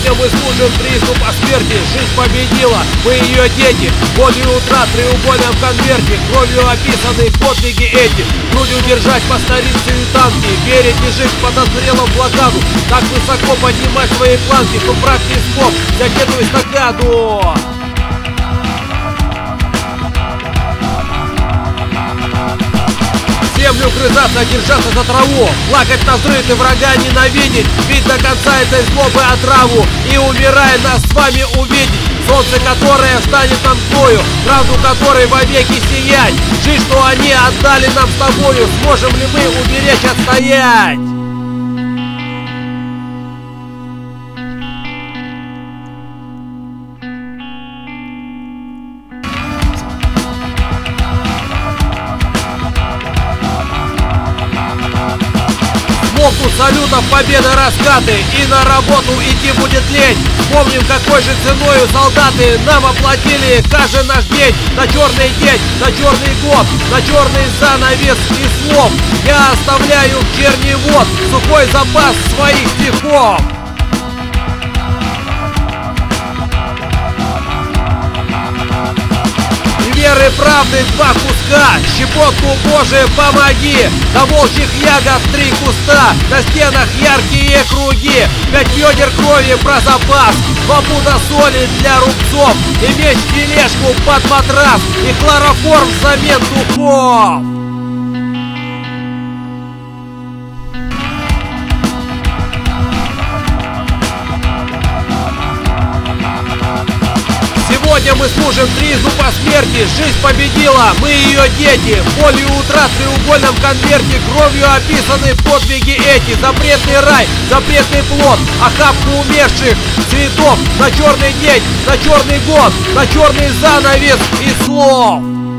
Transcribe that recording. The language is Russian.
Сегодня мы служим тризну по смерти. Жизнь победила, мы ее дети. Болью утрат в треугольном конверте. Кровью описаны подвиги эти. Грудью держать по старинстве танки. Верить и жить под отстрелом блокаду. Так высоко поднимать свои планки, что враг не смог взять эту эстакаду. Землю грызаться, держаться за траву, плакать на взрыв и врага ненавидеть, бить до конца этой злобы отраву и, умирая, нас с вами увидеть. Солнце, которое встанет нам к бою, правду которой вовеки сиять. Жизнь, что они отдали нам с тобою, сможем ли мы уберечь, отстоять? Смолкнут салютов победы раскаты, и на работу идти будет лень. Помним, какой же ценою солдаты нам оплатили каждый наш день. На черный день, на черный год, на черный занавес и слов. Я оставляю в черни вод сухой запас своих стихов. Веры, правды, два куска, щепотку, Боже, помоги. До волчьих ягод 3 куста, на стенах яркие круги. 5 ведер крови про запас, 2 пуда соли для рубцов, и меч в тележку под матрас, и хлороформ взамен духов. Сегодня мы служим тризну по смерти. Жизнь победила, мы ее дети. Болью утрат в треугольном конверте. Кровью описаны подвиги эти. Запретный рай, запретный плод, охапку умерших цветов. На черный день, на черный год, на черный занавес и слов.